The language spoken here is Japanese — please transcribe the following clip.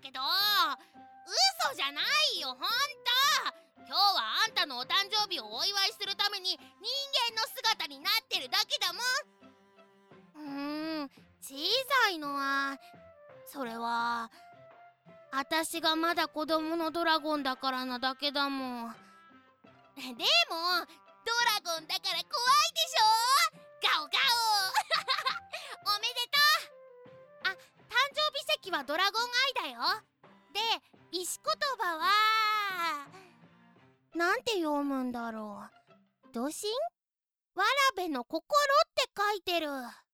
けど、嘘じゃないよ、ほんと。今日はあんたのお誕生日をお祝いするために人間の姿になってるだけだもん。小さいのは、それは私がまだ子供のドラゴンだからなだけだもん。でもドラゴンだから怖いでしょ。ガオガオおめでとう。あ、誕生日席はドラゴンアイだよ。で、石言葉はなんて読むんだろう。ドシン？わらべの心って書いてる。